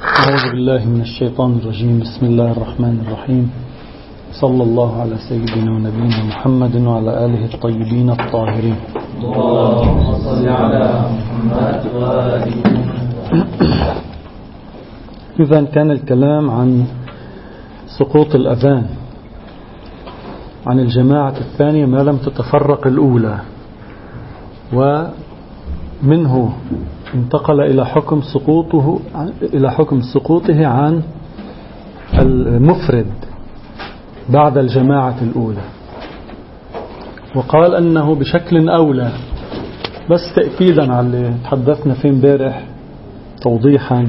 أعوذ بالله من الشيطان الرجيم. بسم الله الرحمن الرحيم. صلى الله على سيدنا ونبينا محمد وعلى آله الطيبين الطاهرين. اللهم صل على محمد وآله. إذا كان الكلام عن سقوط الأذان عن الجماعة الثانية ما لم تتفرق الأولى، ومنه انتقل إلى حكم سقوطه عن المفرد بعد الجماعة الأولى، وقال أنه بشكل أولى. بس تأكيدا على اللي تحدثنا فيه امبارح توضيحا،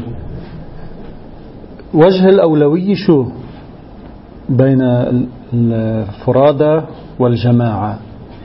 وجه الأولوية شو بين الفرادى والجماعة؟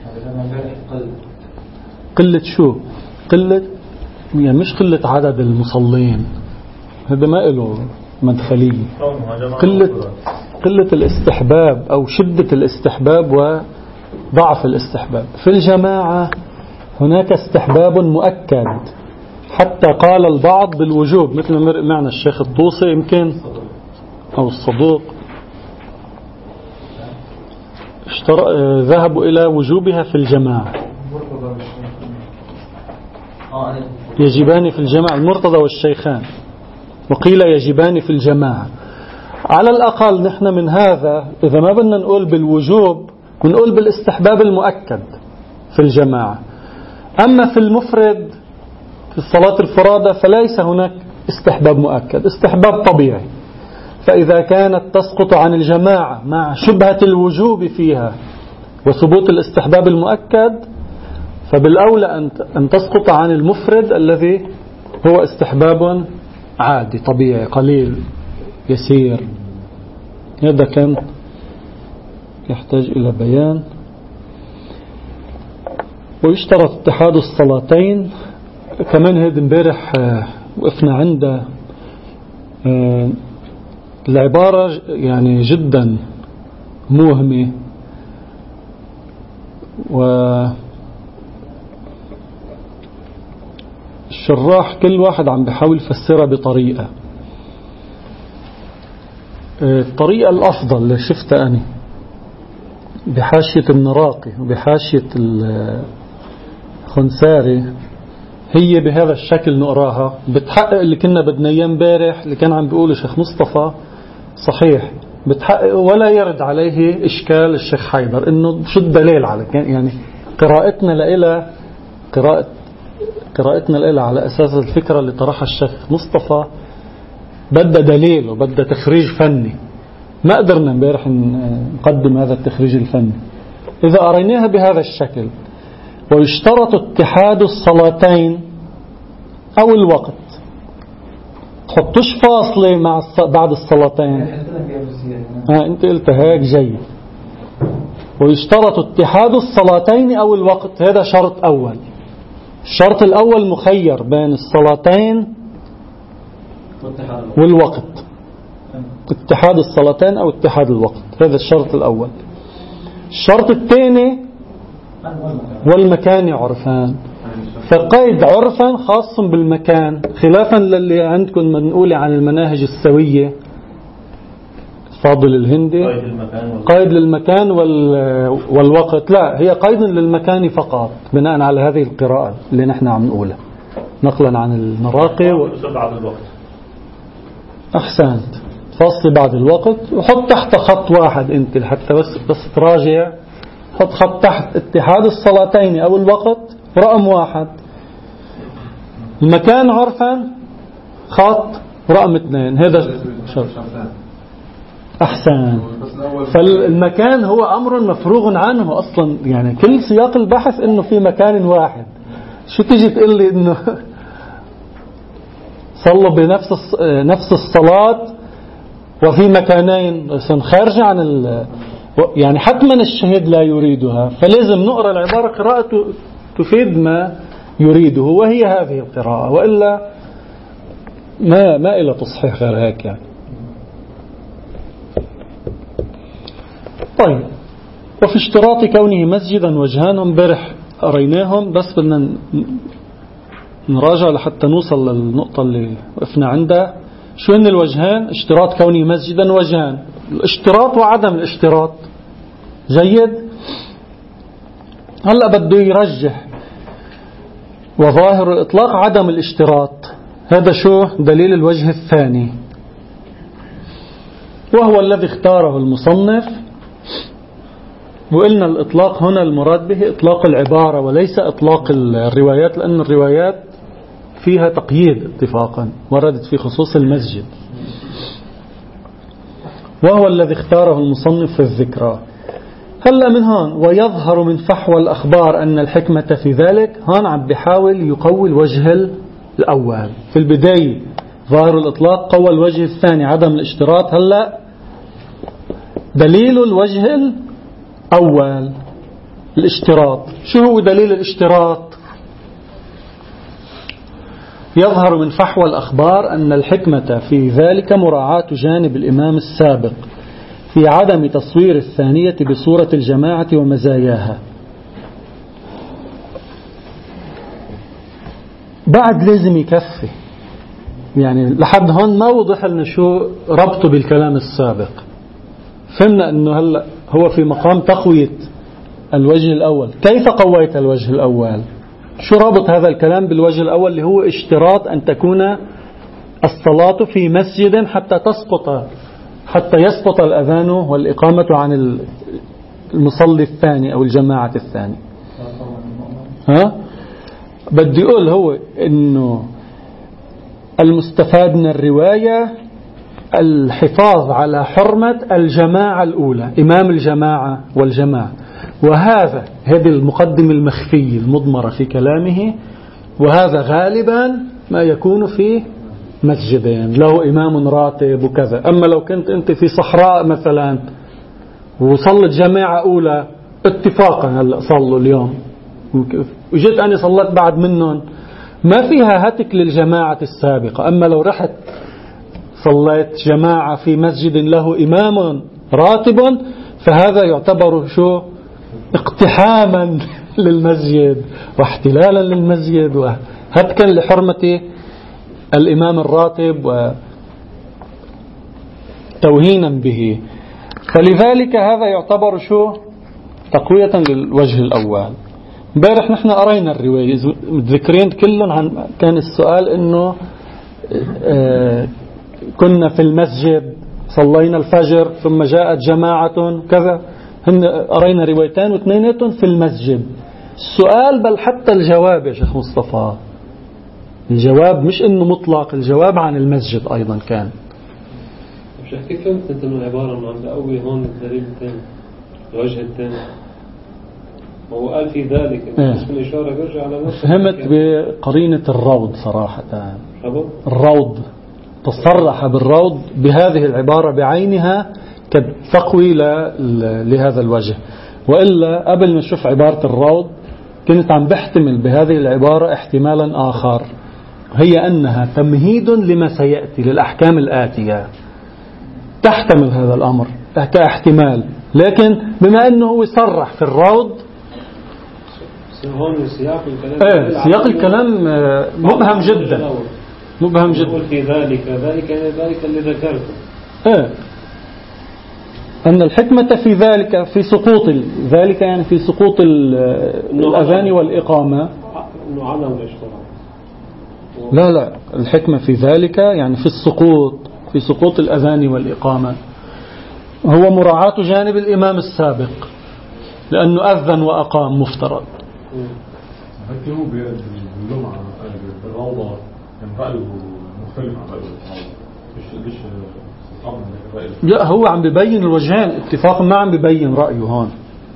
قلة شو؟ قلة، يعني مش قلة عدد المصلين، هذا ما له مدخلية. قلة الاستحباب أو شدة الاستحباب وضعف الاستحباب. في الجماعة هناك استحباب مؤكد، حتى قال البعض بالوجوب، مثل ما معنا الشيخ الطوسي يمكن أو الصدوق ذهبوا إلى وجوبها في الجماعة، يجبان في الجماعة، المرتضى والشيخان، وقيل يجبان في الجماعة. على الأقل نحن من هذا إذا ما بدنا نقول بالوجوب ونقول بالاستحباب المؤكد في الجماعة. أما في المفرد في الصلاة الفرادى فليس هناك استحباب مؤكد، استحباب طبيعي. فإذا كانت تسقط عن الجماعة مع شبهة الوجوب فيها وثبوت الاستحباب المؤكد، فبالأولى أن تسقط عن المفرد الذي هو استحباب عادي طبيعي قليل يسير. هذا كان يحتاج إلى بيان. ويشترط اتحاد الصلاتين كمان. هذا امبارح وقفنا عند العبارة يعني جدا موهمة، والشراح كل واحد عم بيحاول يفسرها بطريقة. الطريقة الأفضل اللي شفتها أنا بحاشية النراقي وبحاشية الخنساري هي بهذا الشكل نقراها، بتحقق اللي كنا بدنا اياه امبارح اللي كان عم بيقوله الشيخ مصطفى. صحيح بتحقق ولا يرد عليه إشكال الشيخ حيدر إنه شو الدليل على، يعني قراءتنا لها على أساس الفكرة اللي طرحها الشيخ مصطفى بدأ دليل وبدأ تخريج فني. ما قدرنا امبارح نقدم هذا التخريج الفني. إذا أريناها بهذا الشكل: ويشترط اتحاد الصلاتين أو الوقت، تحطوش فاصلة مع بعد الصلاتين. أنت قلت هيك جيد. ويشترط اتحاد الصلاتين أو الوقت، هذا شرط أول. الشرط الأول مخير بين الصلاتين والوقت، اتحاد الصلاتين أو اتحاد الوقت، هذا الشرط الأول. الشرط الثاني والمكان عرفان، فقيد عرفا خاص بالمكان، خلافا للي عندكم منقولة عن المناهج السوية فاضل الهندي قيد للمكان والوقت. لا، هي قيد للمكان فقط بناء على هذه القراءة اللي نحن عم نقولها نقلا عن المراقي بعد الوقت. أحسنت، فاصل بعد الوقت، وحط تحت خط واحد انت حتى بس تراجع. حط خط تحت اتحاد الصلاتين أو الوقت رقم 1، المكان عرفا خط رقم 2، هذا شرط. أحسن. فالمكان هو أمر مفروغ عنه أصلا، يعني كل سياق البحث إنه في مكان واحد. شو تيجي تقول لي إنه صلوا بنفس الصلاة وفي مكانين خارج عن يعني حتما الشهيد لا يريدها، فلازم نقرأ العبارة قراءة تفيد ما يريده، وهي هذه القراءة، وإلا ما إلى تصحيح غير هيك يعني. طيب، وفي اشتراط كونه مسجدا وجهان امبارح قريناهم، بس بدنا نراجع لحتى نوصل للنقطة اللي وقفنا عندها. شو هن الوجهان؟ اشتراط كونه مسجدا وجهان، الاشتراط وعدم الاشتراط. جيد. هلأ بده يرجح وظاهر الإطلاق عدم الاشتراط. هذا شو دليل الوجه الثاني، وهو الذي اختاره المصنف. وقلنا الإطلاق هنا المراد به إطلاق العبارة وليس إطلاق الروايات، لأن الروايات فيها تقييد اتفاقا وردت في خصوص المسجد. وهو الذي اختاره المصنف في الذكرى. هلأ من هون ويظهر من فحوى الأخبار أن الحكمة في ذلك، هون عم بيحاول يقوي الوجه الأول. في البداية ظاهر الإطلاق، قوى الوجه الثاني عدم الاشتراط. هلأ دليل الوجه الأول الاشتراط. شو هو دليل الاشتراط؟ يظهر من فحوى الأخبار أن الحكمة في ذلك مراعاة جانب الإمام السابق في عدم تصوير الثانية بصورة الجماعة ومزاياها. بعد لازم يكفي، يعني لحد هون ما وضح لنا شو ربطه بالكلام السابق. فهمنا أنه هلأ هو في مقام تقوية الوجه الأول. كيف قويت الوجه الأول؟ شو رابط هذا الكلام بالوجه الأول اللي هو اشتراط أن تكون الصلاة في مسجد حتى يسقط الأذان والإقامة عن المصلي الثاني أو الجماعة الثاني. بدي يقول هو إنه المستفاد من الرواية الحفاظ على حرمة الجماعة الأولى، إمام الجماعة والجماعة. هذه المقدمة المخفية المضمرة في كلامه. وهذا غالبا ما يكون في مسجدين له إمام راتب وكذا. أما لو كنت أنت في صحراء مثلا وصلت جماعة أولى اتفاقا، هلأ صلوا اليوم وجيت أنا صلت بعد منهم، ما فيها هتك للجماعة السابقة. أما لو رحت صليت جماعة في مسجد له إمام راتب، فهذا يعتبر شو؟ اقتحاما للمسجد واحتلالا للمسجد وهتكا لحرمة الإمام الراتب وتوهينا به. فلذلك هذا يعتبر شو؟ تقوية للوجه الأول. امبارح نحن قرينا الرواية متذكرين كلهم. كان السؤال إنه كنا في المسجد صلينا الفجر ثم جاءت جماعة كذا. قرينا روايتين واثنيناتهم في المسجد. السؤال بل حتى الجواب يا شيخ مصطفى، الجواب مش إنه مطلق، الجواب عن المسجد أيضا كان. مش كيف فهمت أنت من العبارة إنه عم بقوي هون الدليل الثاني الوجه الثاني؟ هو قال في ذلك اسم الإشارة بيرجع على نفسه. فهمت بقرينة الروض صراحة. الروض تصرح بالروض بهذه العبارة بعينها كتقوي لهذا الوجه. وإلا قبل ما نشوف عبارة الروض كنت عم بحتمل بهذه العبارة احتمالا آخر، هي أنها تمهيد لما سيأتي للأحكام الآتية. تحتمل هذا الأمر كاحتمال، لكن بما أنه هو يصرح في الروض سياق الكلام مبهم جدا، مبهم جدا. في ذلك اللي ذكرته أن الحكمة في ذلك في سقوط ذلك، يعني في سقوط الأذان والإقامة. إنه عدم الاشتراط. لا الحكمة في ذلك يعني في سقوط الأذان والإقامة هو مراعاة جانب الإمام السابق، لأنه أذن وأقام مفترض. هو بالجمعة بالروضة كان رأيه مختلف عن رأيه. لا هو عم بيبين الوجهين اتفاقا، ما عم بيبين رأيه هون،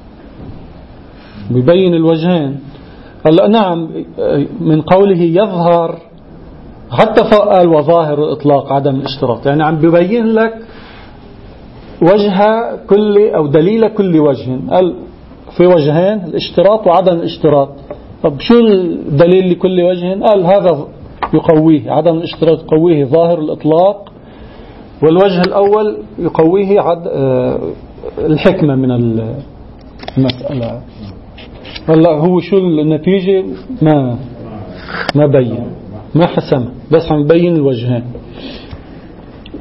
بيبين الوجهين. هلا نعم من قوله يظهر حتى قال وظاهر الإطلاق عدم الاشتراط، يعني عم بيبين لك وجه كل أو دليل كل وجه. قال في وجهين الاشتراط وعدم الاشتراط. طب شو الدليل لكل وجه؟ قال هذا يقويه عدم الاشتراط، يقويه ظاهر الإطلاق، والوجه الأول يقويه الحكمة من المسألة. هلا هو شو النتيجة ما بين، ما حسم، بس عم بين الوجهين.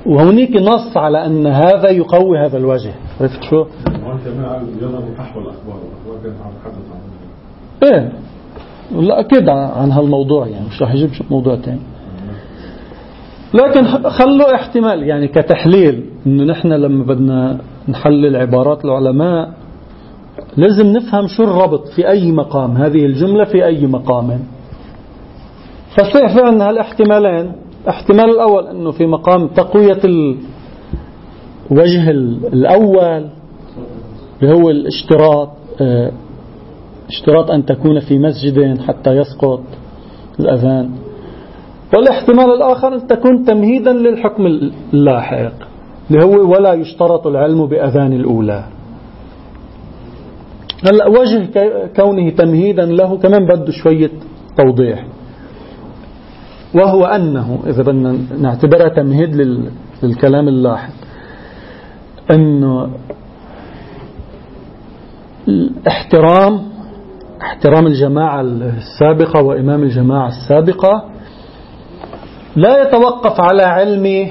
وهناك نص على أن هذا يقوي هذا الوجه. عرفت شو؟ وأنت ما يظهر نحو الأخبار كان عم يتحدث عن إيه لا أكيد عن هالموضوع، يعني مش راح يجيب موضوع تاني. لكن خلوا احتمال يعني كتحليل، إنه نحن لما بدنا نحلل عبارات العلماء لازم نفهم شو الربط في أي مقام هذه الجملة في أي مقام. فصيح في عندنا هالاحتمالين. احتمال الأول أنه في مقام تقوية الوجه الأول اللي هو اشتراط أن تكون في مسجد حتى يسقط الأذان، والاحتمال الآخر أن تكون تمهيدا للحكم اللاحق اللي هو ولا يشترط العلم بأذان الأولى. هلا وجه كونه تمهيدا له كمان بده شوية توضيح، وهو أنه إذا بدنا نعتبرها تمهيد للكلام اللاحق، أنه احترام الجماعة السابقة وإمام الجماعة السابقة لا يتوقف على علمي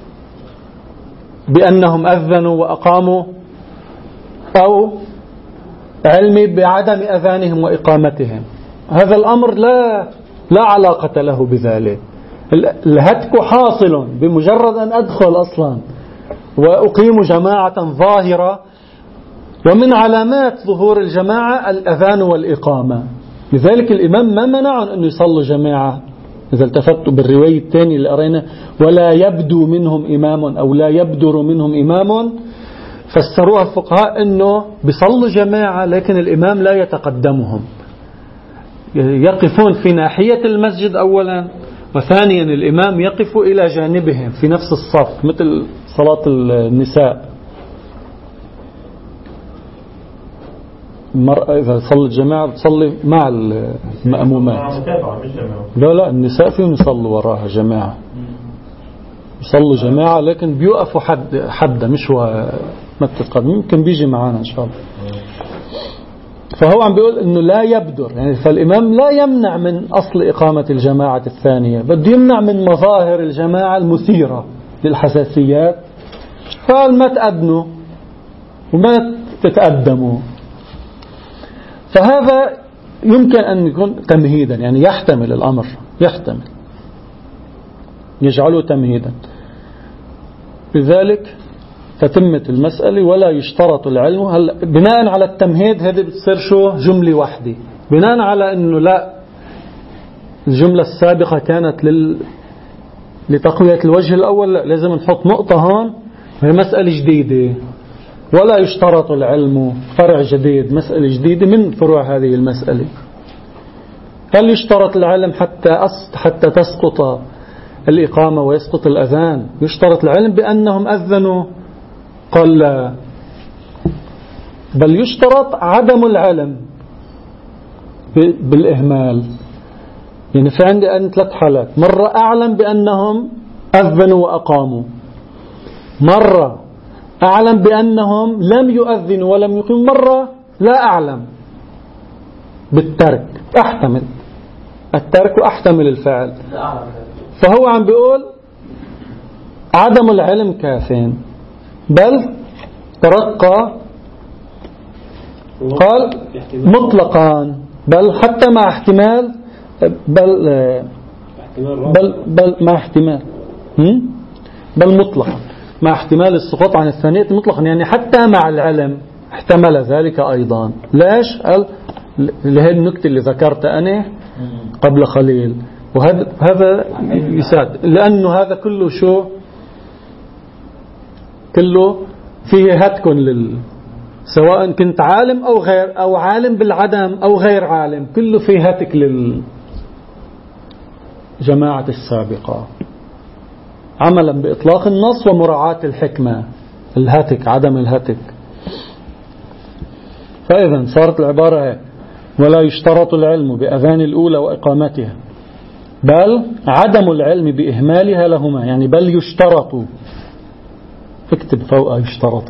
بأنهم أذنوا وأقاموا أو علمي بعدم أذانهم وإقامتهم. هذا الأمر لا علاقة له بذلك. الهتك حاصل بمجرد أن أدخل أصلا وأقيم جماعة ظاهرة، ومن علامات ظهور الجماعة الأذان والإقامة. لذلك الإمام ما منعهم أن يصلوا جماعة. إذا التفتوا بالرواية الثانية اللي قرينا ولا يبدو منهم إمام أو لا يبدر منهم إمام، فسروها الفقهاء أنه بيصلوا جماعة لكن الإمام لا يتقدمهم، يقفون في ناحية المسجد أولا، وثانيا الإمام يقف إلى جانبهم في نفس الصف مثل صلاة النساء. المرأة إذا صلت جماعة بتصلي مع المأمومات. لا النساء فيهم يصلوا وراها جماعة، يصلوا جماعة لكن بيوقفوا حدا مش هو ما بتتقدم. يمكن بيجي معانا إن شاء الله. فهو عم بيقول إنه لا يبدر، يعني فالإمام لا يمنع من أصل إقامة الجماعة الثانية، بده يمنع من مظاهر الجماعة المثيرة للحساسيات. فقال ما تأذنوا وما تتقدموا. فهذا يمكن أن يكون تمهيدا، يعني يحتمل الأمر، يحتمل يجعله تمهيدا. لذلك تتمة المسألة ولا يشترط العلم. هل بناء على التمهيد هذه بتصير شو جملة واحدة، بناء على أنه لا الجملة السابقة كانت لتقوية الوجه الأول، لا لازم نحط نقطة هون وهي مسألة جديدة. ولا يشترط العلم فرع جديد، مسألة جديدة من فروع هذه المسألة. هل يشترط العلم حتى تسقط الإقامة ويسقط الأذان؟ يشترط العلم بأنهم أذنوا؟ قال لا، بل يشترط عدم العلم بالإهمال. يعني في عندي ثلاث حالات: مرة أعلم بأنهم أذنوا وأقاموا، مرة أعلم بأنهم لم يؤذنوا ولم يقيموا، مرة لا أعلم بالترك، أحتمل الترك وأحتمل الفعل. فهو عم بيقول عدم العلم كافين، بل ترقى قال مطلقا، بل حتى مع احتمال، بل مع احتمال، بل مطلقا مع احتمال السقوط عن الثانية مطلقا، يعني حتى مع العلم احتمل ذلك أيضا. ليش؟ قال لهذه النكتة اللي ذكرت أنا قبل قليل، وهذا يساعد، لأنه هذا كله شو كله فيه هتك سواء كنت عالم أو غير، أو عالم بالعدم أو غير عالم، كله فيه هتك للجماعة السابقة، عملا بإطلاق النص ومراعاة الحكمة، الهتك عدم الهتك. فإذا صارت العبارة ولا يشترط العلم بأذان الأولى وإقامتها، بل عدم العلم بإهمالها لهما، يعني بل يشترط، اكتب فوق يشترط،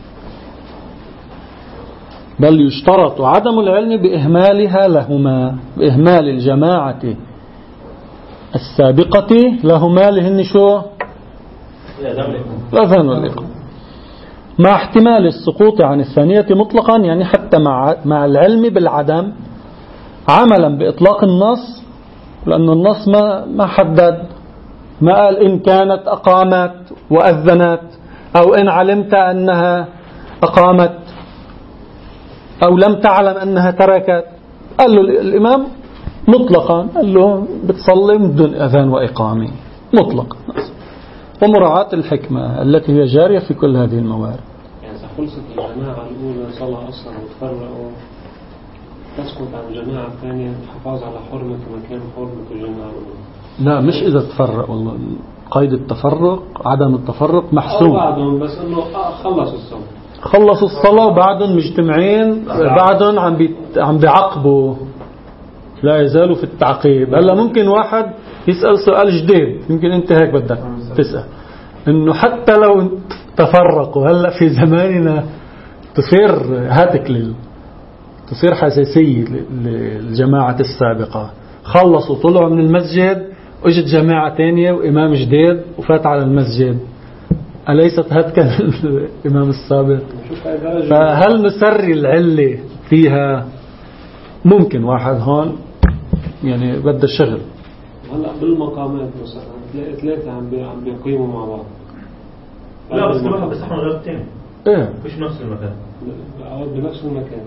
بل يشترط عدم العلم بإهمالها لهما، بإهمال الجماعة السابقة لهما، لهن شو الأذان والإقامة مع احتمال السقوط عن الثانية مطلقا، يعني حتى مع العلم بالعدم عملا بإطلاق النص، لأن النص ما حدد، ما قال إن كانت أقامت وأذنت أو إن علمت أنها أقامت أو لم تعلم أنها تركت. قال له الإمام مطلقا، قال له بتصلي من دون أذان وإقامة مطلقا، ومراعاة الحكمة التي هي جارية في كل هذه الموارد. يعني خلصت الجماعة الأولى صلاة أصلا وتفرقوا، تسقط عن الجماعة الثانية الحفاظ على حرمة مكان حرمة الجماعة الأولى. لا، مش إذا تفرق، والله قيد التفرق عدم التفرق محسوم. بعدهم بس إنه خلصوا الصلاة وبعدهم مجتمعين، بعدهم عم بيعقبوا، لا يزالوا في التعقيب. هلا ممكن واحد يسأل سؤال جديد، يمكن أنت هيك بدك تسأل، إنه حتى لو تفرقوا هلا في زماننا تصير هاتك تصير حساسية للجماعة السابقة، خلصوا طلعوا من المسجد وجد جماعة تانية وإمام جديد وفات على المسجد، أليست هتك الإمام السابق؟ فهل نسري العلة فيها؟ ممكن واحد هون يعني بده الشغل. هلا بالمقامات مثلا ثلاثة عم بيقيموا مع بعض، لا بس كل واحد بيستحمل غير الثاني. ايه مش نفس المكان، بنفس المكان.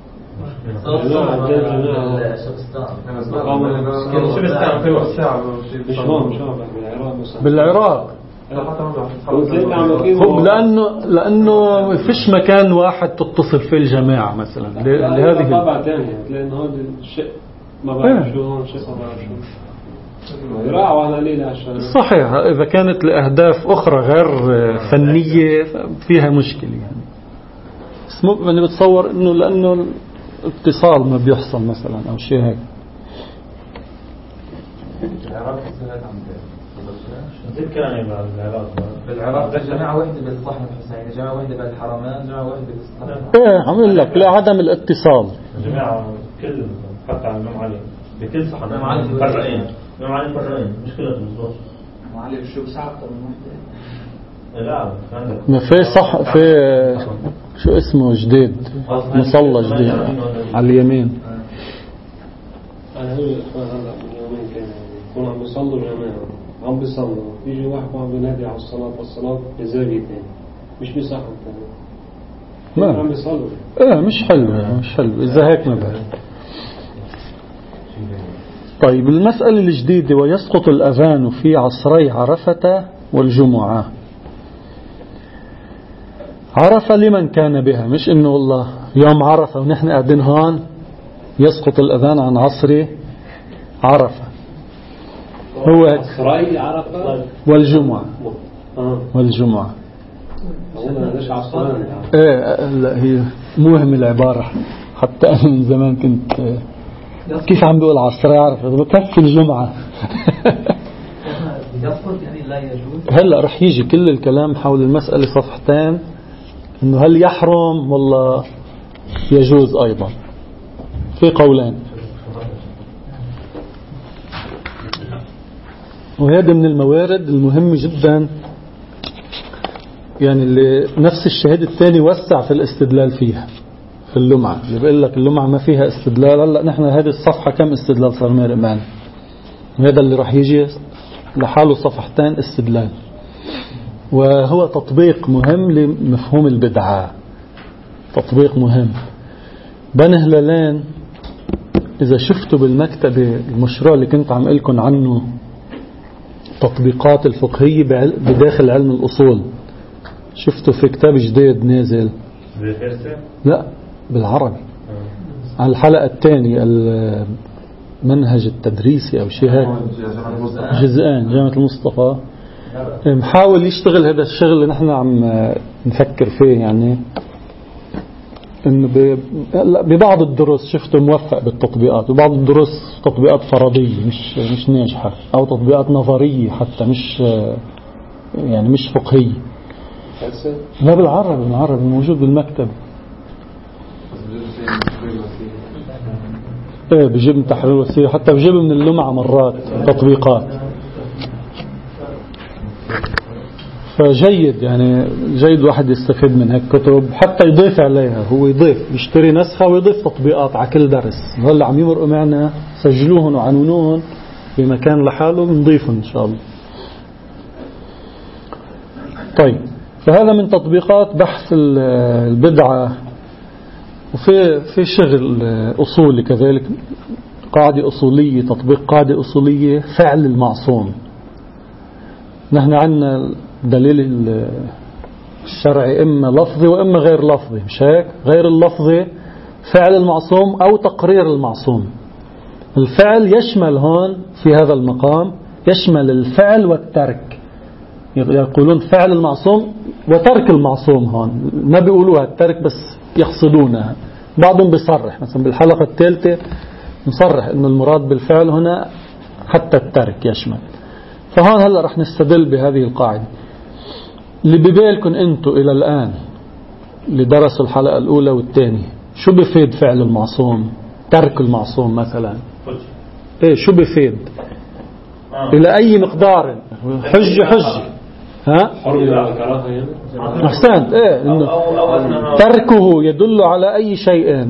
بالعراق لأنه فيش مكان واحد تتصل فيه الجماعة مثلا لهذه طبعا ثانية، لأن هذا الشيء ما بعرف شو هون شيء ما بعرف شو يراعوا على ليلة عشان صحيح. إذا كانت لأهداف أخرى غير فنية فيها مشكلة يعني. أنا بتصور إنه لأنه اتصال ما بيحصل مثلا أو شيء هيك. بالعراق جماعة واحدة بالصحن الحسيني، جماعة واحدة بالحرمين، جماعة واحدة بالصحن. إيه عم لك لعدم الاتصال. جماعة كل حتى على الإمام علي بكل صحن فرقين، الإمام علي فرقين مش كلها بالضبط. الإمام علي شو بساعة أكثر من واحدة؟ لا ما في صح في شو اسمه جديد، مصلى جديد على اليمين. أنا هو الإخوان هلا من يومين كانوا يكونوا عم بيصلوا جماعة، عم بيصلوا يجي واحد وعم بينادي على الصلاة بزاوية ثانية، مش بصحن ثاني، ما عم بيصلوا. مش حلو إذا هيك ما بعرف. طيب المسألة الجديدة، ويسقط الأذان في عصري عرفة والجمعة. عرفة لمن كان بها، مش إنه والله يوم عرفة ونحن قاعدين هون يسقط الأذان عن عصر عرفة. هو عصري عرفة والجمعة لا هي موهم العبارة، حتى أنا من زمان كنت كيف عم بقول عصري عرفة بكفي الجمعة. يعني لا يجوز. هلأ رح يجي كل الكلام حول المسألة صفحتين، إنه هل يحرم والله يجوز أيضا، في قولين. وهذا من الموارد المهمة جدا، يعني اللي نفس الشهيد الثاني وسع في الاستدلال فيها في اللمعة، اللي بيقول لك اللمعة ما فيها استدلال. هلا نحن هذه الصفحة كم استدلال صار معنا، وهذا اللي راح يجي لحاله صفحتين استدلال. وهو تطبيق مهم لمفهوم البدعة، تطبيق مهم. بني هلالين إذا شفتوا بالمكتبة المشروع اللي كنت عم قلكم عنه، تطبيقات الفقهية بداخل علم الأصول، شفتوا في كتاب جديد نازل؟ لا بالعربي، على الحلقة الثانية المنهج التدريسي أو شيء هيك، جزئين، جامعة المصطفى. محاول يشتغل هذا الشغل اللي نحن عم نفكر فيه، يعني إنه ببعض الدروس شفته موفق بالتطبيقات، وبعض الدروس تطبيقات فرضية مش ناجحة، أو تطبيقات نظرية حتى مش فقهية. لا بالعربي موجود بالمكتب. بجيب من تحرير وسيلة، حتى بجيب من اللمعة مرات تطبيقات. فجيد يعني جيد واحد يستفيد من هيك كتب حتى يضيف عليها، هو يضيف يشتري نسخة ويضيف تطبيقات على كل درس. هلا عم يمرقوا معنا، سجلوهن وعنونوهن بمكان لحاله بنضيفهم إن شاء الله. طيب، فهذا من تطبيقات بحث البدعة. وفي شغل أصولي كذلك، قاعدة أصولية، تطبيق قاعدة أصولية، فعل المعصوم. نحن عندنا دليل الشرعي إما لفظي وإما غير لفظي، مش هيك؟ غير اللفظي فعل المعصوم أو تقرير المعصوم. الفعل يشمل هون في هذا المقام يشمل الفعل والترك، يقولون فعل المعصوم وترك المعصوم. هون ما بيقولوها الترك بس يقصدونها. بعضهم بيصرح مثلا بالحلقة الثالثة نصرح أن المراد بالفعل هنا حتى الترك يشمل. فهون هلأ رح نستدل بهذه القاعدة. اللي ببالكم أنتوا إلى الآن اللي درسوا الحلقة الأولى والثانية، شو بفيد فعل المعصوم؟ ترك المعصوم مثلا إيه شو بفيد؟ إلى أي مقدار؟ حجة ها؟ أحسنت. إيه إنه تركه يدل على أي شيء؟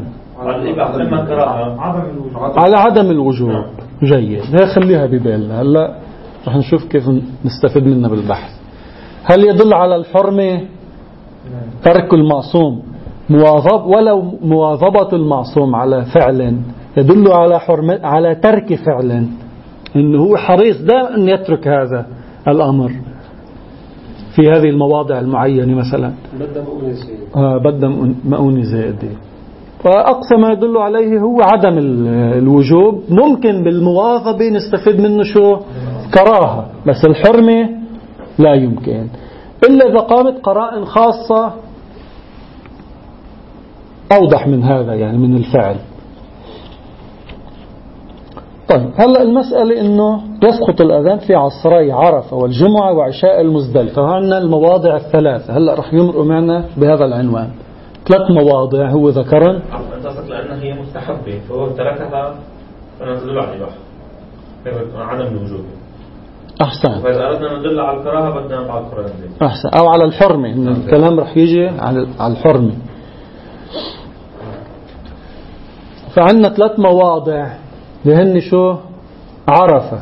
على عدم الوجوب. جيد، هي خليها ببالنا. هلا رح نشوف كيف نستفيد منها بالبحث. هل يدل على الحرمة ترك المعصوم ولو مواظبة المعصوم على فعل يدل على حرمة على ترك فعل، إنه هو حريص دائما أن يترك هذا الأمر في هذه المواضع المعينة مثلا بدأ مؤونة زائدة. فأقصى ما يدل عليه هو عدم الوجوب. ممكن بالمواظبة نستفيد منه شو؟ كراهة، بس الحرمة لا يمكن إلا إذا قامت قرائن خاصة أوضح من هذا، يعني من الفعل. طيب، هلأ المسألة إنه يسقط الأذان في عصري عرفة والجمعة وعشاء المزدلفة. فعندنا المواضع الثلاثة. هلأ رح يمرقوا معنا بهذا العنوان 3 مواضع هو ذكرن. أنت قصدك لأنها هي مستحبة فهو تركها فنزلوا على الإباحة عدم الوجوب. أحسن. فإذا أردنا ندل على الكراهة بدنا على القرآن. أحسن، أو على الحرمة، إن الكلام رح يجي على الحرمة. فعندنا 3 مواضع لهن شو؟ عرفة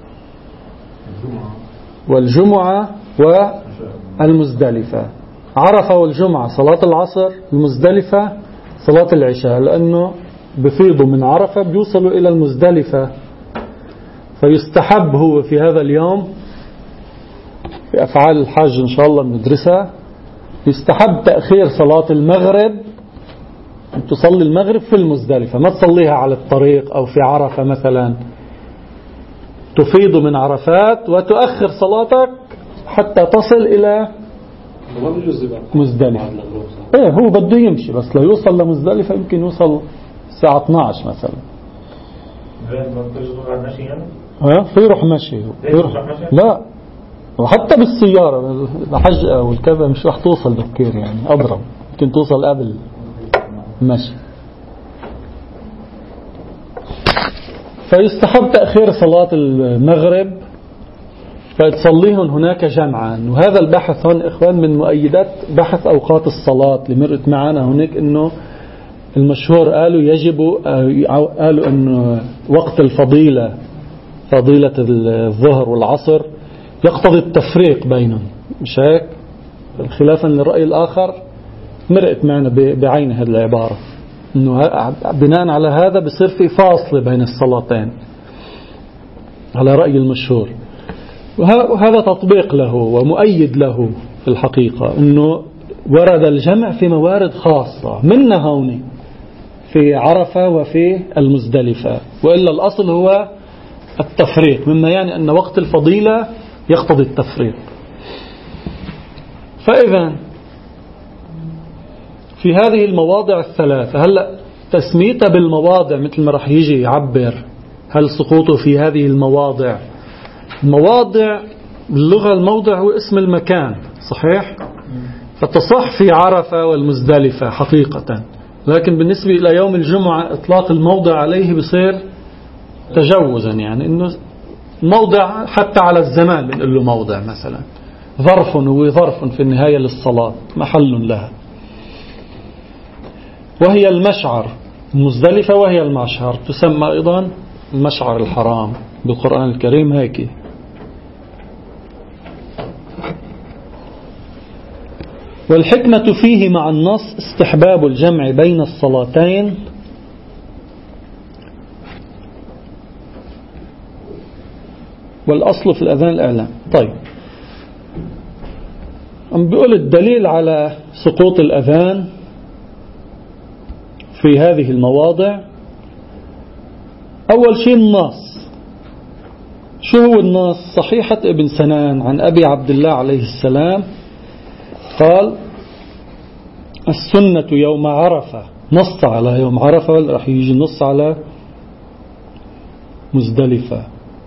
والجمعة والمزدلفة. عرفة والجمعة صلاة العصر، المزدلفة صلاة العشاء، لأنه بفيضوا من عرفة بيوصلوا إلى المزدلفة. فيستحب هو في هذا اليوم في أفعال الحج إن شاء الله بندرسها، يستحب تأخير صلاة المغرب، تصلي المغرب في المزدلفة، ما تصليها على الطريق أو في عرفة مثلا. تفيض من عرفات وتؤخر صلاتك حتى تصل إلى مزدلفة. إيه هو بده يمشي، بس لو يوصل لمزدلفة يمكن يوصل الساعة 12 مثلا. في يروح مشي. لا، وحتى بالسيارة الحج أو الكذا مش راح توصل بكير، يعني أضرب يمكن توصل قبل مشي. فيستحب تأخير صلاة المغرب فتصليهم هناك جمعا. وهذا البحث هون إخوان من مؤيدات بحث أوقات الصلاة اللي مرت معنا هناك، إنه المشهور قالوا إنه وقت الفضيلة، فضيلة الظهر والعصر، يقتضي التفريق بينهم، مش هيك؟ خلافا للرأي الآخر مرقت معنا بعين هذه العبارة، إنه بناء على هذا بصير في فاصلة بين الصلاتين على رأي المشهور. وهذا تطبيق له ومؤيد له في الحقيقة، إنه ورد الجمع في موارد خاصة منها هون في عرفة وفي المزدلفة، وإلا الأصل هو التفريق، مما يعني أن وقت الفضيلة يقتضي التفريق. فإذا في هذه المواضع الثلاثة، هلأ تسميتها بالمواضع مثل ما رح يجي يعبر هل سقوطه في هذه المواضع. المواضع باللغة الموضع هو اسم المكان، صحيح؟ فتصح في عرفة والمزدلفة حقيقة، لكن بالنسبة إلى يوم الجمعة إطلاق الموضع عليه بصير تجوزا، يعني إنه موضع حتى على الزمان بنقول له موضع مثلا، ظرف وظرف في النهاية للصلاة محل لها، وهي المشعر مزدلفة، وهي المشعر تسمى أيضا المشعر الحرام بالقرآن الكريم هيك. والحكمة فيه مع النص استحباب الجمع بين الصلاتين والأصل في الأذان الإعلام. طيب، عم بيقول الدليل على سقوط الأذان في هذه المواضع. أول شيء النص. شو هو النص؟ صحيحة ابن سنان عن أبي عبد الله عليه السلام قال: السنة يوم عرفة، نص على يوم عرفة، ولا رح يجي نص على مزدلفة،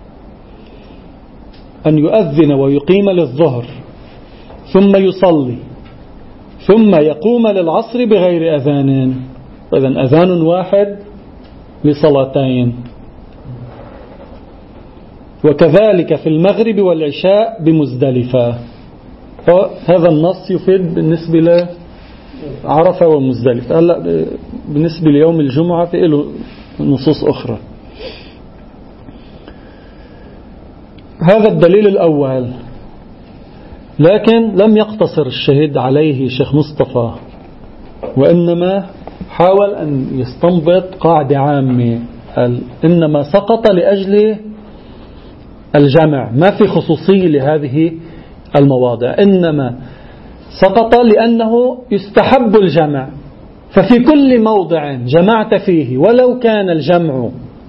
أن يؤذن ويقيم للظهر ثم يصلي ثم يقوم للعصر بغير أذان. إذن أذان واحد لصلاتين. وكذلك في المغرب والعشاء بمزدلفة. هذا النص يفيد بالنسبة لعرفة ومزدلفة. هلا بالنسبة ليوم الجمعة في له نصوص أخرى. هذا الدليل الأول. لكن لم يقتصر الشهيد عليه شيخ مصطفى، وإنما حاول أن يستنبط قاعدة عامة. إنما سقط لأجل الجمع، ما في خصوصية لهذه المواضع، إنما سقط لأنه يستحب الجمع. ففي كل موضع جمعت فيه ولو كان الجمع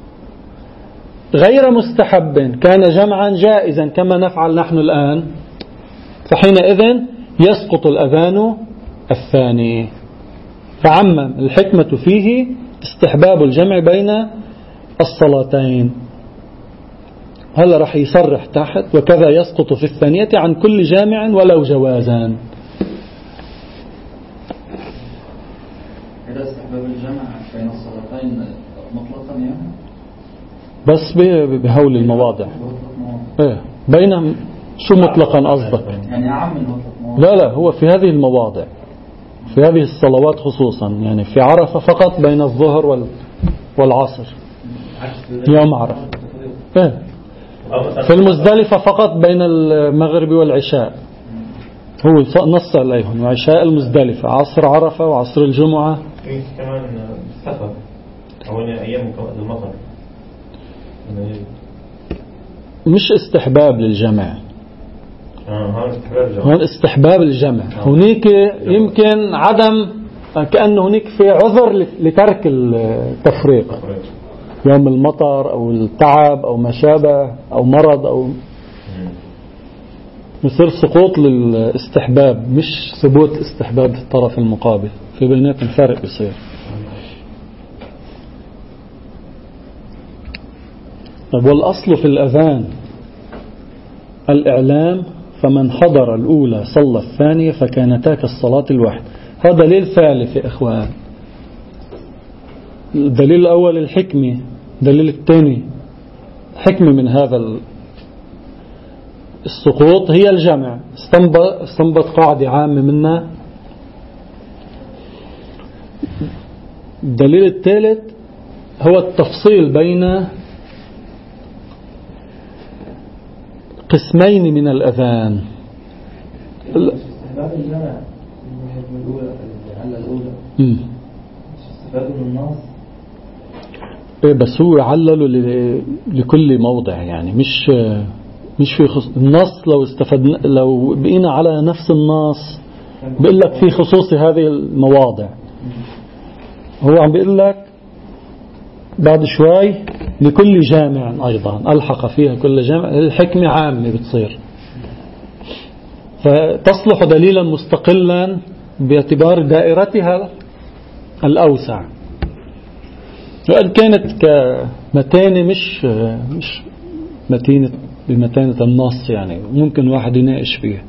غير مستحب كان جمعا جائزا كما نفعل نحن الآن، فحينئذ يسقط الأذان الثاني. فعمم الحكمة فيه استحباب الجمع بين الصلاتين. هلا رح يصرح تحت: وكذا يسقط في الثانية عن كل جامع ولو جوازا. إذا استحباب الجمع بين الصلاتين مطلقا يعني بس بهول المواضع. إيه بين شو مطلقا قصدك؟ يعني أعم من مطلق. لا هو في هذه المواضع، في هذه الصلوات خصوصا، يعني في عرفة فقط بين الظهر والعصر يوم عرفة. إيه في المزدلفة فقط بين المغرب والعشاء. هو نص عليهم: وعشاء المزدلفة، عصر عرفة وعصر الجمعة. في كمان السفر أو أيام المطر. مش استحباب للجمع، هون استحباب الجمع. هناك يمكن عدم، كأنه هناك في عذر لترك التفريق، يوم المطر أو التعب أو ما شابه أو مرض، أو يصير سقوط للاستحباب مش ثبوت استحباب في الطرف المقابل. في بينات الفرق يصير. طيب، والأصل في الأذان الإعلام، فمن حضر الأولى صلى الثانية فكانتا كالصلاة الواحدة. هذا دليل ثالث يا إخوان. الدليل الأول الحكمة، دليل الثاني حكمة من هذا السقوط هي الجمع. استنبط قاعدة عامة منها. الدليل الثالث هو التفصيل بين قسمين من الأذان. استحباب الجمع الأولى استفادوا من النص. إيه بس هو علله لكل موضع، يعني مش في النص. لو استفدنا، لو بقينا على نفس النص بيقول لك في خصوص هذه المواضع. هو عم بيقول لك بعد شوي لكل جامع أيضا ألحق فيها كل جامع. الحكمة عامة بتصير، فتصلح دليلا مستقلا باعتبار دائرتها الأوسع. وقد كانت كمتانة مش متينة بمتانة النص، يعني ممكن واحد يناقش فيها.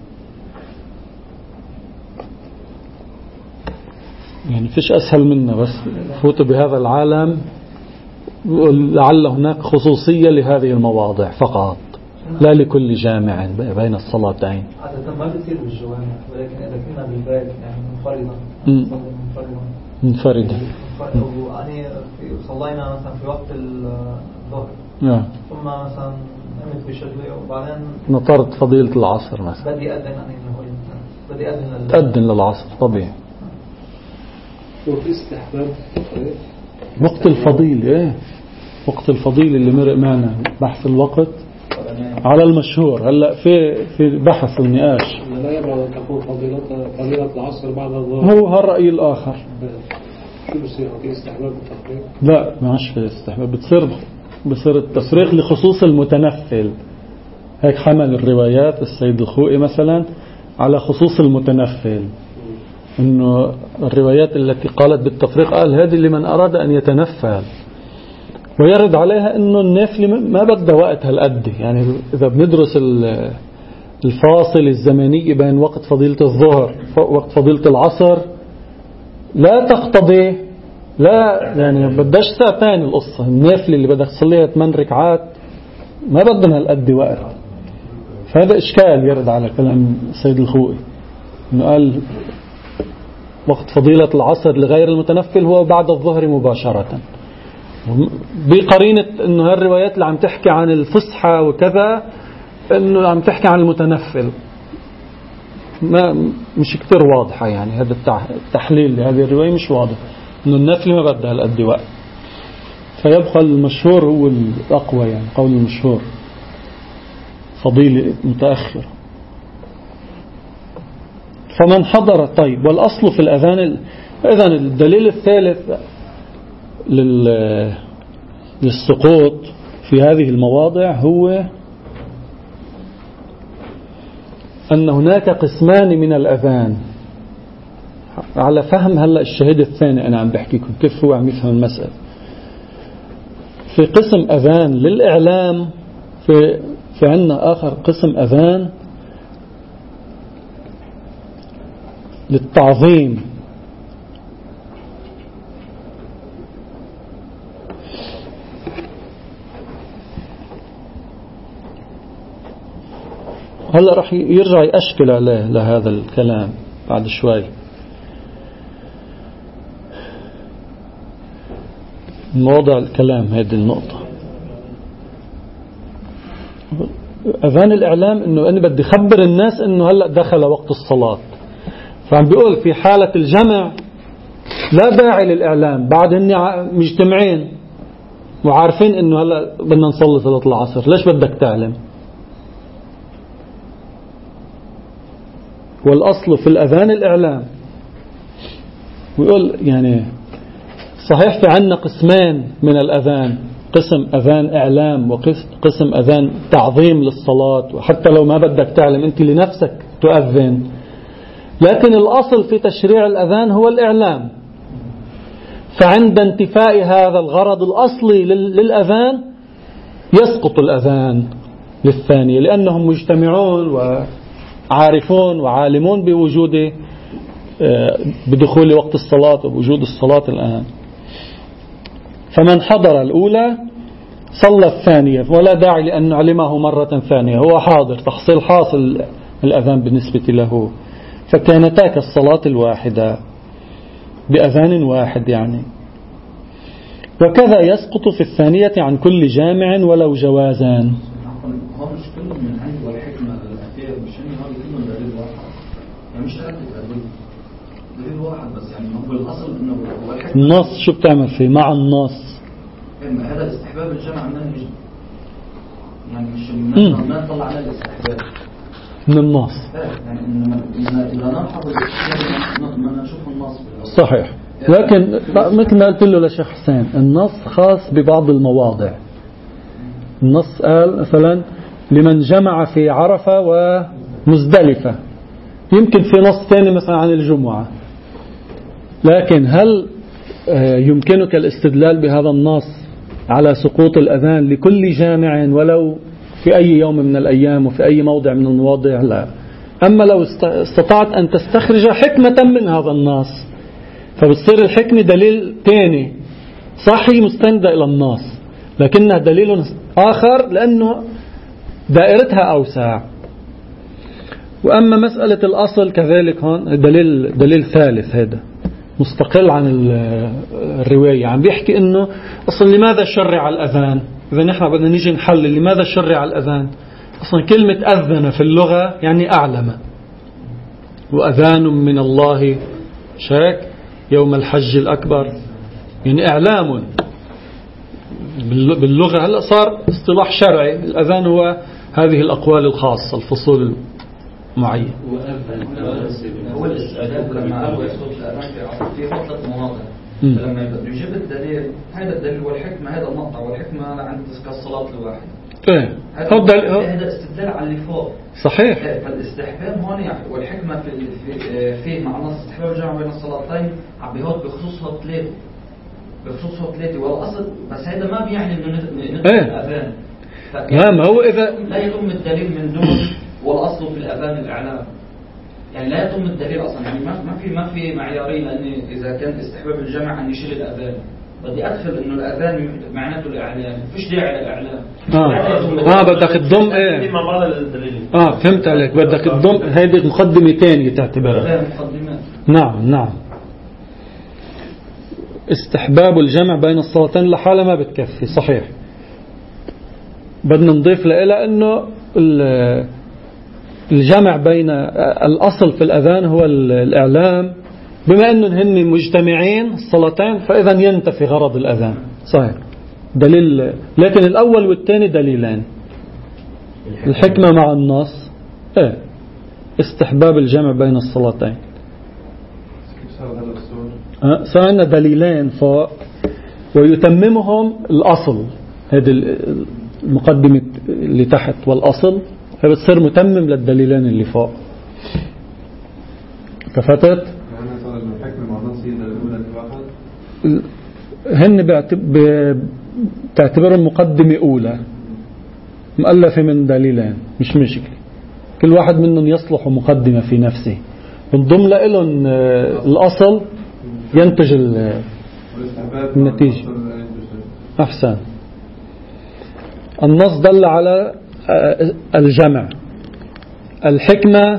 يعني فيش أسهل منه، بس فوت بهذا العالم لعل هناك خصوصية لهذه المواضع فقط، لا لكل جامع بين الصلاتين. عادة ما بتصير بالجوامع، ولكن إذا كنا بالبيت يعني منفردا منفردا يعني صلينا مثلا في وقت الظهر ثم مثلا نمت بشدوية وبعدين نطرت فضيلة العصر مثلا بدي أذن تأذن للعصر طبيعي. وفي استحباب وقت الفضيل وقت الفضيل اللي مرق معنا بحث الوقت على المشهور. هلا في بحث النقاش لا يبرأ أن تكون فضيلة العصر بعد الظهر. هو هالرأي الآخر. شو بصير في استحباب التفريق؟ لا ما عادش في استحباب، بصير التفريق لخصوص المتنفل. هيك حمل الروايات السيد الخوئي مثلا على خصوص المتنفل، انه الروايات التي قالت بالتفريق قال هذه لمن أراد أن يتنفل، ويرد عليها انه النفل ما بده وقت هالقد. يعني اذا بندرس الفاصل الزمني بين وقت فضيلة الظهر ووقت فضيلة العصر لا تقتضي لا يعني بداش ساعتين. القصة النافلة اللي بدك تصليها 8 ركعات ما بدنا هالقد وقت. فهذا إشكال يرد على كلام السيد الخوئي إنه قال وقت فضيلة العصر لغير المتنفل هو بعد الظهر مباشرة، بقرينة إنه هالروايات اللي عم تحكي عن الفسحة وكذا إنه عم تحكي عن المتنفل. ما مش كتير واضحة يعني هذا التحليل لهذه الرواية مش واضح إنه النفل ما بدها هالقد وقت. فيبقى المشهور هو الأقوى، يعني قول المشهور فضيلة متأخر. فمن حضر طيب. والأصل في الأذان إذن الدليل الثالث للسقوط في هذه المواضع هو أن هناك قسمان من الأذان على فهم هلأ الشهيد الثاني. أنا عم بحكيكم كيف هو عم يفهم المسألة. في قسم أذان للإعلام، في عنا آخر قسم أذان للتعظيم. هلا رح يرجع يأشكل عليه لهذا الكلام بعد شوي. موضع الكلام هذه النقطة. أذان الإعلام إنه أنا بدي خبر الناس إنه هلأ دخل وقت الصلاة. فعم بيقول في حالة الجمع لا داعي للإعلام، بعد إني مجتمعين وعارفين إنه هلأ بدنا نصلي صلاة العصر، ليش بدك تعلم؟ والأصل في الأذان الإعلام. ويقول يعني صحيح في عنا قسمان من الأذان، قسم أذان إعلام وقسم أذان تعظيم للصلاة، وحتى لو ما بدك تعلم أنت لنفسك تؤذن، لكن الأصل في تشريع الأذان هو الإعلام. فعند انتفاء هذا الغرض الأصلي للأذان يسقط الأذان للثانية، لأنهم مجتمعون وعارفون وعالمون بوجود بدخول وقت الصلاة وبوجود الصلاة الآن. فمن حضر الأولى صلى الثانية ولا داعي لأن نعلمه مرة ثانية، هو حاضر، تحصيل حاصل الأذان بالنسبة له. فكانتا كالصلاة الواحدة بأذان واحد يعني. وكذا يسقط في الثانية عن كل جامع ولو جوازان. هو مش كله من عند والحكمة الأخيرة، مش إن هو يكون دليل واحد، يعني مش عدد دليل واحد بس، يعني هو الأصل إنه هو الحكمة. النص شو بتعمل فيه مع النص؟ هذا استحباب الجمع منهج، يعني مش ما نطلع على الاستحباب من النص. يعني إذا نلحظ ما نشوف النص صحيح، لكن مثل ما قلت له لشيخ حسين النص خاص ببعض المواضع. النص قال مثلا لمن جمع في عرفة ومزدلفة، يمكن في نص ثاني مثلا عن الجمعة. لكن هل يمكنك الاستدلال بهذا النص على سقوط الأذان لكل جامع ولو في أي يوم من الأيام وفي أي موضع من المواضع؟ لا. أما لو استطعت أن تستخرج حكمة من هذا النص فبتصير الحكمة دليل تاني صحي مستند إلى النص، لكنها دليل آخر لأنه دائرتها أوسع. وأما مسألة الأصل كذلك هون دليل ثالث هذا مستقل عن الرواية، عم بيحكي إنه أصلا لماذا شرع الأذان. إذا نحن بدنا نيجي نحلل لماذا شرع الأذان، أصلا كلمة أذن في اللغة يعني أعلم، وأذان من الله شاك يوم الحج الأكبر، يعني إعلام باللغة. هلأ صار اصطلاح شرعي، الأذان هو هذه الأقوال الخاصة الفصول المعينة. هو الاستئذان لما أبغى يصوت الأذان في فترة مناطق، فلما يجيب الدليل، هذا الدليل والحكمة، هذا المقطع والحكمة عند الصلاة الواحد. إيه هذا استدلال على اللي فوق. صحيح. فالاستحباب هون يعني والحكمة في معنى استحباب الجمع بين الصلاتين عبيهات بخصوصها ثلاثة والأصل، بس هذا ما بيعني إنه ندخل الأذان. ما هو إذا لا يتم الدليل من دون والأصل في الأذان الإعلام، يعني لا يتم الدليل أصلا، يعني ما في معيارين، لأن إذا كان استحباب الجمع أن يشيل الأذان بدي أدخل إنه الأذان معناته الإعلام، فيش داعي للإعلام. بدك تضم إيه؟ فهمت عليك، بدك تضم هذه مقدمة ثانية تعتبرها. نعم. استحباب الجمع بين الصلاتين لحالة ما بتكفي، صحيح. بدنا نضيف لها أنه الجمع بين الأصل في الأذان هو الإعلام، بما أنهم هن مجتمعين الصلاتين فإذا ينتفي غرض الأذان. صحيح دليل، لكن الأول والثاني دليلان، الحكمة مع النص، استحباب الجمع بين الصلاتين. صار عندنا دليلين فوق ويتممهم الأصل، هذه المقدمة اللي تحت والأصل، فبتصير متمم للدليلين اللي فوق. كفتت هن بتعتبر المقدمة أولى مؤلفة من دليلين، مش مشكلة، كل واحد منهم يصلح مقدمة في نفسه، انضم لهم الأصل ينتج النتيجة. أحسن. النص دل على الجمع، الحكمة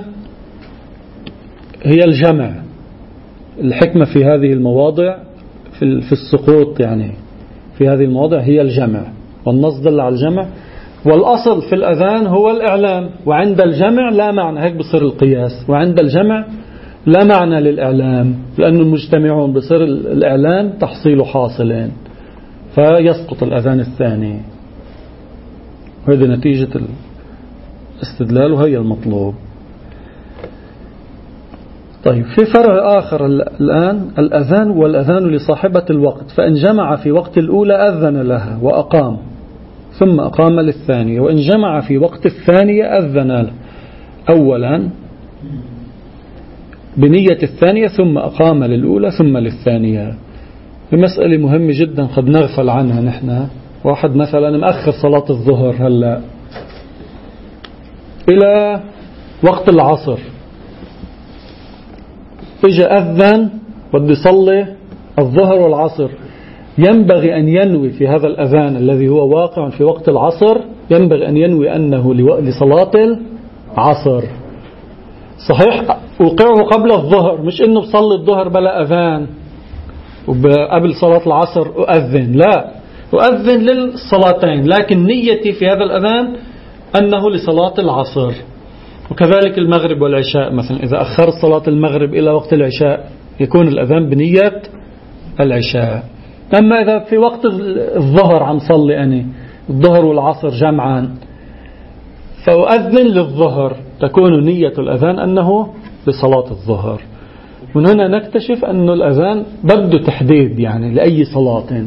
هي الجمع، الحكمة في هذه المواضع في السقوط، يعني في هذه المواضع هي الجمع، والنص دل على الجمع. والأصل في الأذان هو الإعلام، وعند الجمع لا معنى، هيك بصير القياس، وعند الجمع لا معنى للإعلام، لأنه المجتمعون بصير الإعلام تحصيل حاصلين فيسقط الأذان الثاني. وهذه نتيجة الاستدلال وهي المطلوب. طيب في فرع آخر الآن، الأذان والأذان لصاحبة الوقت، فإن جمع في وقت الأولى أذن لها وأقام ثم أقام للثانية، وإن جمع في وقت الثانية أذن له أولا بنية الثانية ثم أقام للأولى ثم للثانية. مسألة مهمة جدا قد نغفل عنها نحن. واحد مثلا مأخر صلاة الظهر هلأ إلى وقت العصر، إجا أذن بده يصلي الظهر والعصر، ينبغي أن ينوي في هذا الأذان الذي هو واقع في وقت العصر، ينبغي أن ينوي أنه لصلاة العصر. صحيح وقعه قبل الظهر، مش إنه بصلي الظهر بلا أذان وقبل صلاة العصر أؤذن، لا، أؤذن للصلاتين، لكن نيتي في هذا الأذان أنه لصلاة العصر. وكذلك المغرب والعشاء مثلا، إذا أخرت صلاة المغرب إلى وقت العشاء يكون الأذان بنية العشاء. أما إذا في وقت الظهر عم صلي أنا الظهر والعصر جمعا فأؤذن للظهر، تكون نية الأذان أنه لصلاة الظهر. من هنا نكتشف أن الأذان بده تحديد، يعني لأي صلاة،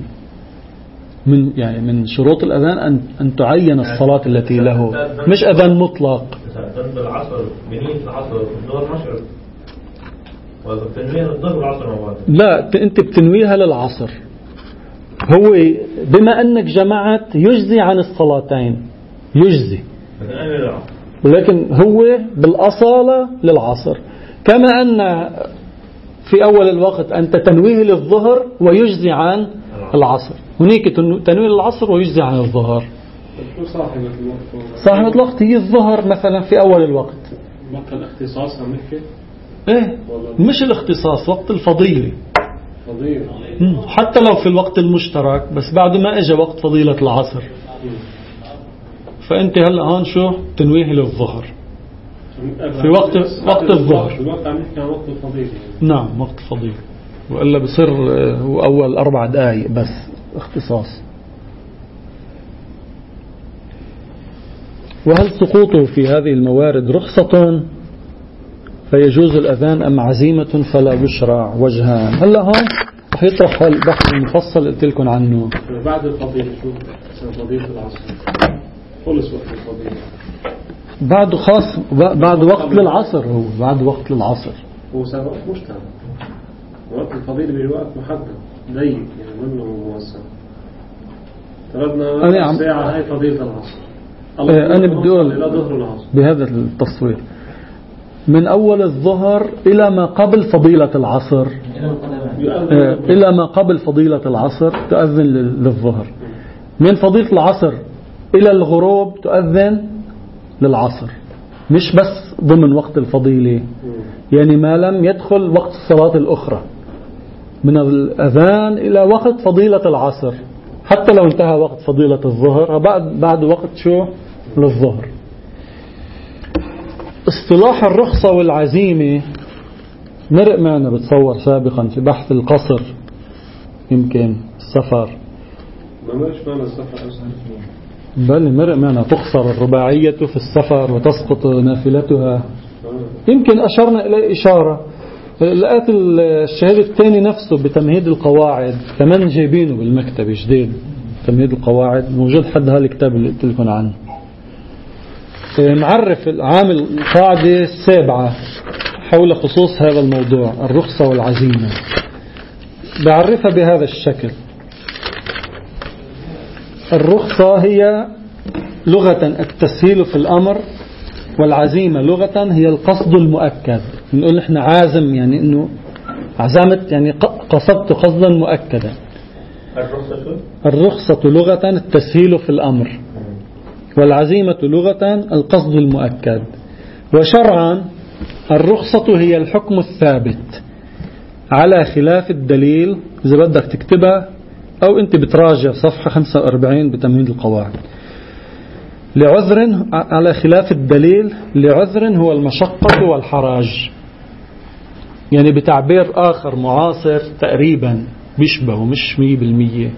من شروط الأذان أن تعين الصلاة التي له، مش أذان مطلق. العصر بنية العصر الظهر مشرب، وبتنويها الظهر والعصر مع بعض. لا، أنت بتنويها للعصر. هو بما أنك جمعت يجزي عن الصلاتين، يجزي، ولكن هو بالأصالة للعصر، كما أن في أول الوقت أنت تنويه للظهر ويجزي عن العصر، هناك تنويه للعصر ويجزي عن الظهر. شو صاحبة الوقت؟ صاحبة الوقت هي الظهر مثلا في أول الوقت. وقت الاختصاص عم نحكي؟ إيه مش الاختصاص، وقت الفضيلة. فضيلة. حتى لو في الوقت المشترك بس بعد ما اجى وقت فضيلة العصر. فأنت هلأ هون شو تنويه للظهر في وقت الظهر. الوقت عم نحكي عن وقت الفضيلة. نعم وقت الفضيلة، وإلا بصير هو أول 4 دقائق بس اختصاص. وهل سقوطه في هذه الموارد رخصة فيجوز الأذان أم عزيمة فلا يشرع؟ وجهان. هلا هون رح يطرح البحث المفصل قلت لكم عنه. بعد الفضيلة شو فضيلة العصر؟ خلص وقت الفضيلة بعد خاص بعد وقت للعصر. هو بعد وقت للعصر هو صار وقت مشترك. وقت الفضيلة بيجي وقت محدد ضيق يعني منه موسع. تردنا ساعة هاي فضيلة العصر. أنا بدي أقول بهذا التصوير من أول الظهر إلى ما قبل فضيلة العصر، إلى ما قبل فضيلة العصر تؤذن للظهر. من فضيلة العصر إلى الغروب تؤذن للعصر، مش بس ضمن وقت الفضيلة، يعني ما لم يدخل وقت الصلاة الأخرى من الأذان إلى وقت فضيلة العصر. حتى لو انتهى وقت فضيلة الظهر بعد وقت شو للظهر. اصطلاح الرخصة والعزيمة مرق معنا بتصور سابقا في بحث القصر، يمكن السفر ما مرش معنا السفر بل مرق معنا تقصر الرباعية في السفر وتسقط نافلتها. يمكن أشرنا إلى إشارة. لقيت الشهيد الثاني نفسه بتمهيد القواعد كمان جايبينه بالمكتب جديد. تمهيد القواعد موجود حد هالكتاب اللي قلت لكم عنه. معرف عامل القاعدة السابعة حول خصوص هذا الموضوع الرخصة والعزيمة. بعرفها بهذا الشكل. الرخصة هي لغة التسهيل في الأمر، والعزيمة لغة هي القصد المؤكد. نقول إحنا عازم يعني إنه عزمت يعني قصدت قصدا مؤكدا. الرخصة لغة التسهيل في الأمر، والعزيمة لغة القصد المؤكد. وشرعا الرخصة هي الحكم الثابت على خلاف الدليل. إذا بدك تكتبها أو أنت بتراجع صفحة 45 بتمهيد القواعد. لعذر على خلاف الدليل، لعذر هو المشقة والحرج. يعني بتعبير آخر معاصر تقريبا بيشبه مش 100%.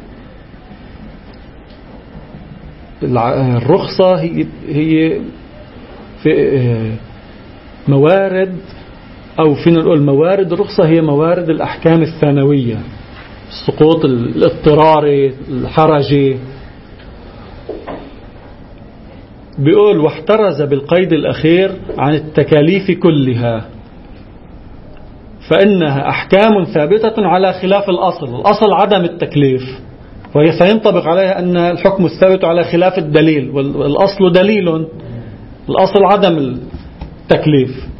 الرخصة هي في موارد، أو فينا نقول موارد الرخصة هي موارد الأحكام الثانوية، السقوط الاضطراري الحرجي. بيقول واحترز بالقيد الأخير عن التكاليف كلها فإنها أحكام ثابتة على خلاف الأصل. الأصل عدم التكليف، فينطبق عليها أن الحكم الثابت على خلاف الدليل، والأصل دليل، الأصل عدم التكليف.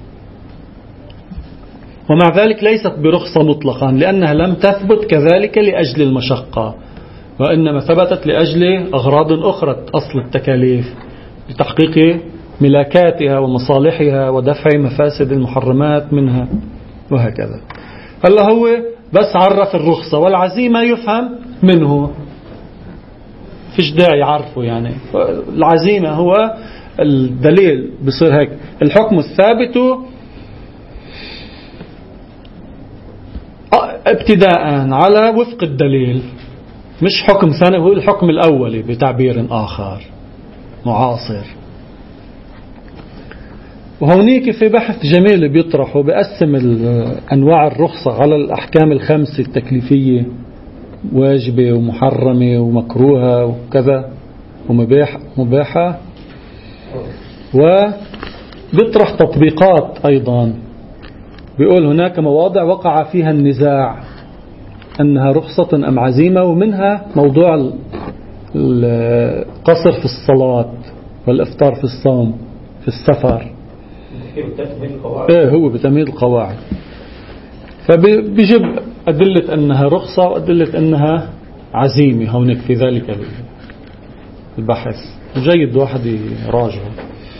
ومع ذلك ليست برخصة مطلقا لأنها لم تثبت كذلك لأجل المشقة، وإنما ثبتت لأجل أغراض أخرى أصل التكاليف، لتحقيق ملاكاتها ومصالحها ودفع مفاسد المحرمات منها وهكذا. هلا هو بس عرف الرخصة، والعزيمة يفهم منه فيش داعي يعرفه. يعني العزيمة هو الدليل، بصير هيك الحكم الثابت ابتداء على وفق الدليل، مش حكم ثاني، هو الحكم الأولي بتعبير آخر معاصر. وهونيك في بحث جميل بيطرحه، بيقسم أنواع الرخصة على الأحكام الخمسة التكليفية: واجبة ومحرمة ومكروهة وكذا ومباحة. وبيطرح تطبيقات أيضا. بيقول هناك مواضع وقع فيها النزاع أنها رخصة أم عزيمة، ومنها موضوع القصر في الصلاة والإفطار في الصوم في السفر. هو بتمهيد القواعد. فبيجيب أدلة أنها رخصة وأدلة أنها عزيمة هونك في ذلك البحث. جيد واحد يراجعه.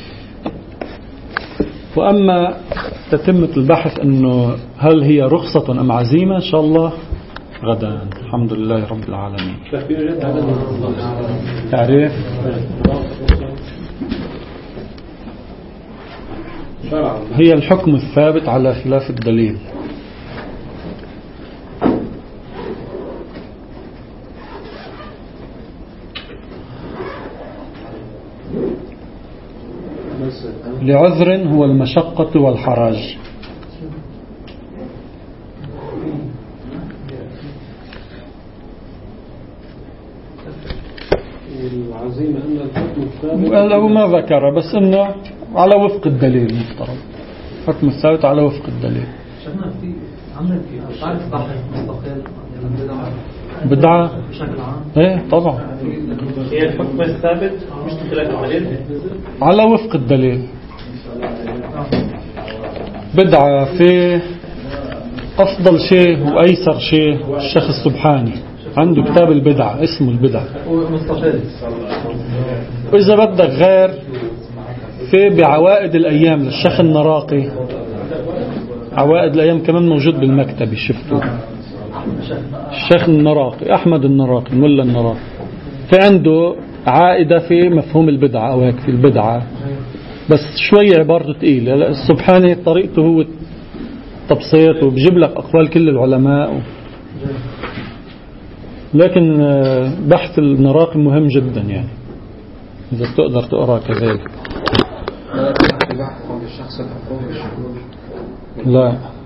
وأما تتمة البحث أنه هل هي رخصة أم عزيمة إن شاء الله غدا. الحمد لله رب العالمين. تعريف هي الحكم الثابت على خلاف الدليل. لعذر هو المشقة والحرج. العزيمة أن الحكم الثابت له ما ذكر بس إنه على وفق الدليل مفترض. حكم الثابت على وفق الدليل. شفنا في عندك تعرف بحث مستقل بدعة بشكل عام. ايه طبعا. هي الحكم الثابت مش خلاف الدليل على وفق الدليل. بدعة في أفضل شيء وأيسر شيء الشيخ السبحاني عنده كتاب البدعة اسمه البدعة. وإذا بدك غير في بعوائد الأيام للشيخ النراقي. عوائد الأيام كمان موجود بالمكتب شفتوه. الشيخ النراقي أحمد النراقي ملا النراقي في عنده عائدة في مفهوم البدعة أو هيك في البدعة بس شوية عبارته تقيلة. السبحاني طريقته هو تبسيط وبجيب لك أقوال كل العلماء لكن بحث النراقي مهم جدا يعني إذا تقدر تقرأ كذلك. الشخص الحكومي لا